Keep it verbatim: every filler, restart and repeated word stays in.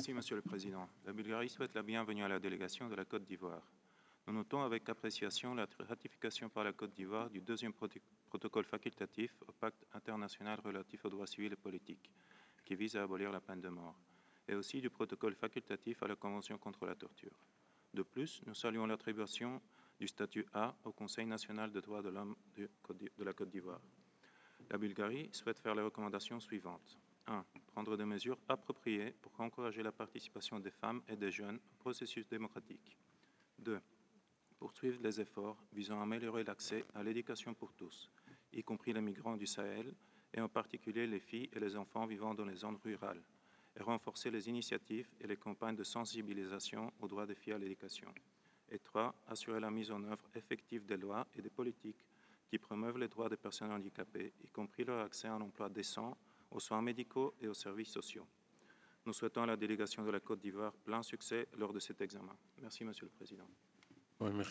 Merci, Monsieur le Président. La Bulgarie souhaite la bienvenue à la délégation de la Côte d'Ivoire. Nous notons avec appréciation la ratification par la Côte d'Ivoire du deuxième proto- protocole facultatif au pacte international relatif aux droits civils et politiques, qui vise à abolir la peine de mort, et aussi du protocole facultatif à la Convention contre la torture. De plus, nous saluons l'attribution du statut A au Conseil national des droits de l'homme de de la Côte d'Ivoire. La Bulgarie souhaite faire les recommandations suivantes. un. Prendre des mesures appropriées pour encourager la participation des femmes et des jeunes au processus démocratique. deux. Poursuivre les efforts visant à améliorer l'accès à l'éducation pour tous, y compris les migrants du Sahel, et en particulier les filles et les enfants vivant dans les zones rurales, et renforcer les initiatives et les campagnes de sensibilisation aux droits des filles à l'éducation. Et trois. Assurer la mise en œuvre effective des lois et des politiques qui promeuvent les droits des personnes handicapées, y compris leur accès à un emploi décent, aux soins médicaux et aux services sociaux. Nous souhaitons à la délégation de la Côte d'Ivoire plein succès lors de cet examen. Merci, Monsieur le Président. Oui, merci.